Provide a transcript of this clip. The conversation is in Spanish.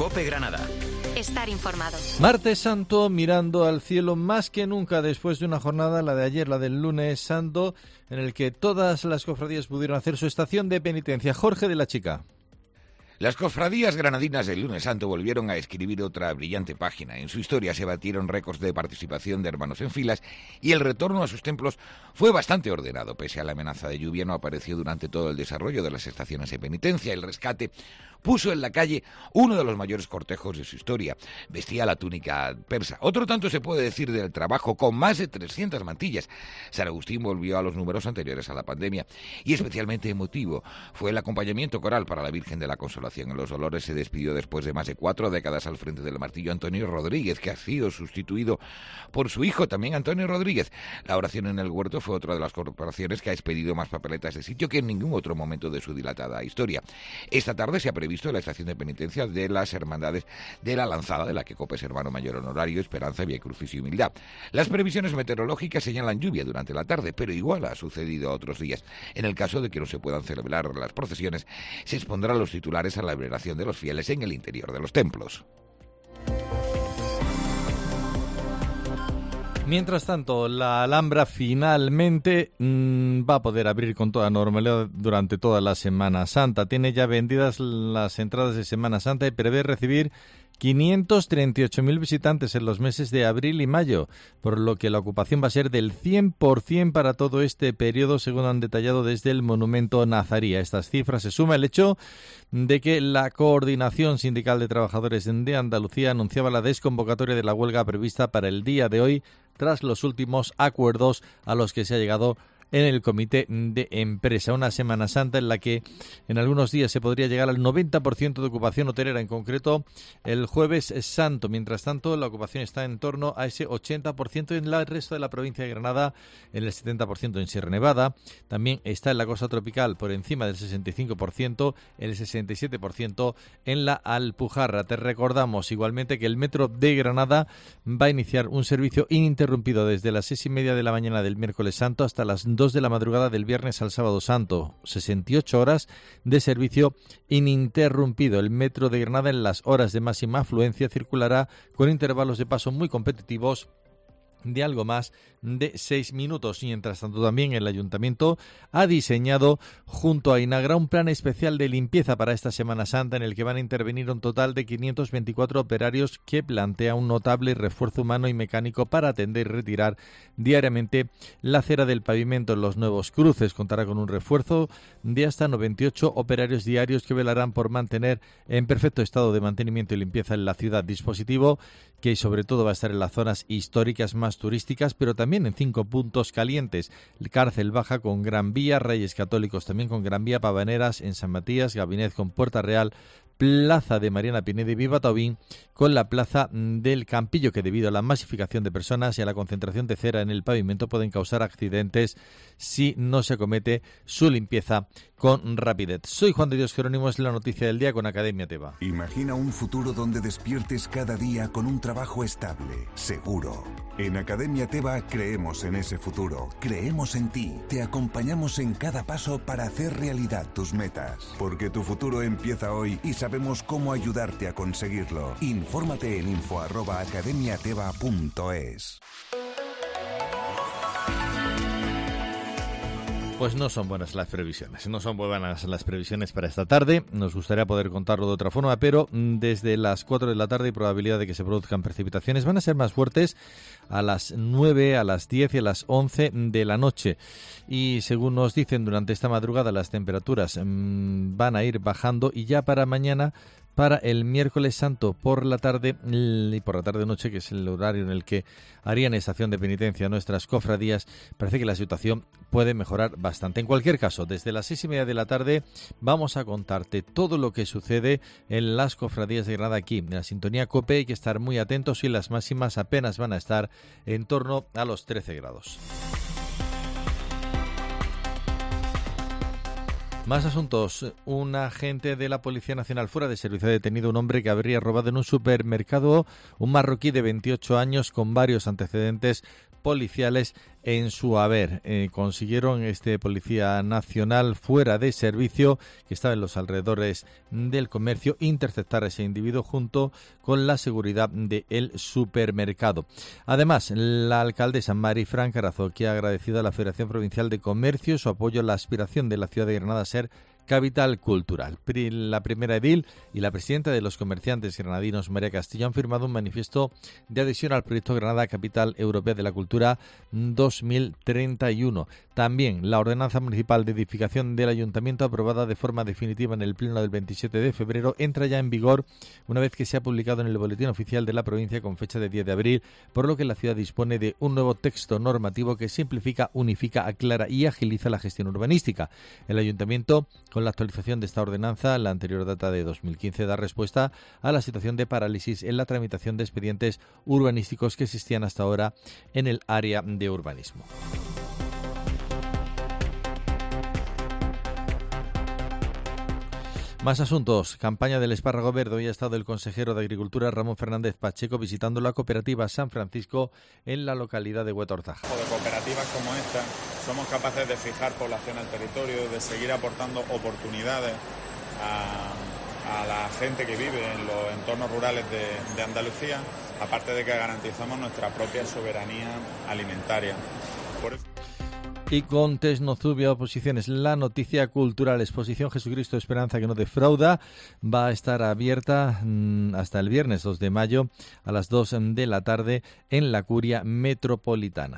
COPE Granada. Estar informado. Martes Santo, mirando al cielo más que nunca después de una jornada, la de ayer, la del lunes santo, en el que todas las cofradías pudieron hacer su estación de penitencia. Jorge de la Chica. Las cofradías granadinas del Lunes Santo volvieron a escribir otra brillante página. En su historia se batieron récords de participación de hermanos en filas y el retorno a sus templos fue bastante ordenado. Pese a la amenaza de lluvia, no apareció durante todo el desarrollo de las estaciones de penitencia. El Rescate puso en la calle uno de los mayores cortejos de su historia. Vestía la túnica persa. Otro tanto se puede decir del trabajo, con más de 300 mantillas. San Agustín volvió a los números anteriores a la pandemia y especialmente emotivo fue el acompañamiento coral para la Virgen de la Consolación. En los Dolores se despidió después de más de 4 décadas al frente del martillo Antonio Rodríguez, que ha sido sustituido por su hijo, también Antonio Rodríguez. La oración en el huerto fue otra de las corporaciones que ha expedido más papeletas de sitio que en ningún otro momento de su dilatada historia. Esta tarde se ha previsto la estación de penitencia de las Hermandades de la Lanzada, de la que COPE es hermano mayor honorario, Esperanza, Vía Crucis y Humildad. Las previsiones meteorológicas señalan lluvia durante la tarde, pero igual ha sucedido otros días. En el caso de que no se puedan celebrar las procesiones, se expondrán los titulares a la veneración de los fieles en el interior de los templos. Mientras tanto, la Alhambra finalmente va a poder abrir con toda normalidad durante toda la Semana Santa. Tiene ya vendidas las entradas de Semana Santa y prevé recibir 538.000 visitantes en los meses de abril y mayo, por lo que la ocupación va a ser del 100% para todo este periodo, según han detallado desde el Monumento Nazarí. A estas cifras se suma el hecho de que la Coordinación Sindical de Trabajadores de Andalucía anunciaba la desconvocatoria de la huelga prevista para el día de hoy, tras los últimos acuerdos a los que se ha llegado en el comité de empresa. Una Semana Santa en la que en algunos días se podría llegar al 90% de ocupación hotelera, en concreto el Jueves Santo. Mientras tanto, la ocupación está en torno a ese 80% en el resto de la provincia de Granada, en el 70% en Sierra Nevada. También está en la costa tropical por encima del 65%, el 67% en la Alpujarra. Te recordamos igualmente que el Metro de Granada va a iniciar un servicio ininterrumpido desde las 6:30 de la mañana del miércoles santo hasta las 2 de la madrugada del viernes al sábado santo. 68 horas de servicio ininterrumpido. El Metro de Granada en las horas de máxima afluencia circulará con intervalos de paso muy competitivos de algo más de 6 minutos. Mientras tanto, también el Ayuntamiento ha diseñado junto a Inagra un plan especial de limpieza para esta Semana Santa, en el que van a intervenir un total de 524 operarios, que plantea un notable refuerzo humano y mecánico para atender y retirar diariamente la cera del pavimento en los nuevos cruces. Contará con un refuerzo de hasta 98 operarios diarios que velarán por mantener en perfecto estado de mantenimiento y limpieza en la ciudad. Dispositivo que sobre todo va a estar en las zonas históricas más turísticas, pero también en 5 puntos calientes: Cárcel Baja con Gran Vía, Reyes Católicos también con Gran Vía, Pavaneras en San Matías, Gabinet con Puerta Real, Plaza de Mariana Pineda y Viva Taubín con la Plaza del Campillo, que debido a la masificación de personas y a la concentración de cera en el pavimento pueden causar accidentes si no se comete su limpieza con rapidez. Soy Juan de Dios Jerónimo, es la noticia del día con Academia Teba. Imagina un futuro donde despiertes cada día con un trabajo estable, seguro. En Academia Teba creemos en ese futuro, creemos en ti, te acompañamos en cada paso para hacer realidad tus metas, porque tu futuro empieza hoy y sabemos cómo ayudarte a conseguirlo. Infórmate en info@academiateba.es. Pues no son buenas las previsiones, no son buenas las previsiones para esta tarde. Nos gustaría poder contarlo de otra forma, pero desde las 4 de la tarde hay probabilidad de que se produzcan precipitaciones. Van a ser más fuertes a las 9, a las 10 y a las 11 de la noche. Y según nos dicen, durante esta madrugada las temperaturas van a ir bajando, y ya para mañana, para el miércoles santo por la tarde y por la tarde-noche, que es el horario en el que harían estación de penitencia nuestras cofradías, parece que la situación puede mejorar bastante. En cualquier caso, desde las 6:30 de la tarde vamos a contarte todo lo que sucede en las cofradías de Granada aquí, en la sintonía COPE. Hay que estar muy atentos y las máximas apenas van a estar en torno a los 13 grados. Más asuntos. Un agente de la Policía Nacional fuera de servicio ha detenido a un hombre que habría robado en un supermercado, un marroquí de 28 años con varios antecedentes policiales en su haber. Consiguieron este policía nacional fuera de servicio, que estaba en los alrededores del comercio, interceptar a ese individuo junto con la seguridad del supermercado. Además, la alcaldesa Marifran Carazo, que ha agradecido a la Federación Provincial de Comercio su apoyo a la aspiración de la ciudad de Granada a ser capital cultural. La primera edil y la presidenta de los comerciantes granadinos, María Castillo, han firmado un manifiesto de adhesión al proyecto Granada Capital Europea de la Cultura 2031. También la ordenanza municipal de edificación del Ayuntamiento, aprobada de forma definitiva en el pleno del 27 de febrero, entra ya en vigor una vez que se ha publicado en el Boletín Oficial de la provincia con fecha de 10 de abril, por lo que la ciudad dispone de un nuevo texto normativo que simplifica, unifica, aclara y agiliza la gestión urbanística. El Ayuntamiento, con la actualización de esta ordenanza, la anterior data de 2015, da respuesta a la situación de parálisis en la tramitación de expedientes urbanísticos que existían hasta ahora en el área de urbanismo. Más asuntos. Campaña del espárrago verde. Hoy ha estado el consejero de Agricultura, Ramón Fernández Pacheco, visitando la cooperativa San Francisco en la localidad de Huetortaja. De cooperativas como esta somos capaces de fijar población al territorio, de seguir aportando oportunidades a la gente que vive en los entornos rurales de Andalucía, aparte de que garantizamos nuestra propia soberanía alimentaria. Por eso... Y con Tesnozubia Oposiciones, la noticia cultural, exposición Jesucristo Esperanza que no defrauda, va a estar abierta hasta el viernes 2 de mayo a las 2 de la tarde en la Curia Metropolitana.